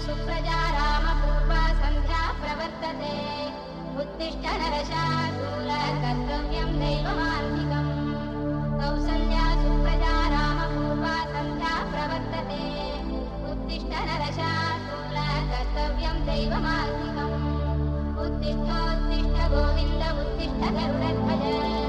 सुप्रजा रामपूर्वा सन्ध्या प्रवर्तते उत्तिष्ठ नरशार्दूल कर्तव्यं दैवमान्तिकम् कौसल्या सुप्रजा रामपूर्वा सन्ध्या प्रवर्तते उत्तिष्ठ नरशार्दूल कर्तव्यं दैवमान्तिकम् उत्तिष्ठोत्तिष्ठ गोविन्द उत्तिष्ठ गरुडध्वज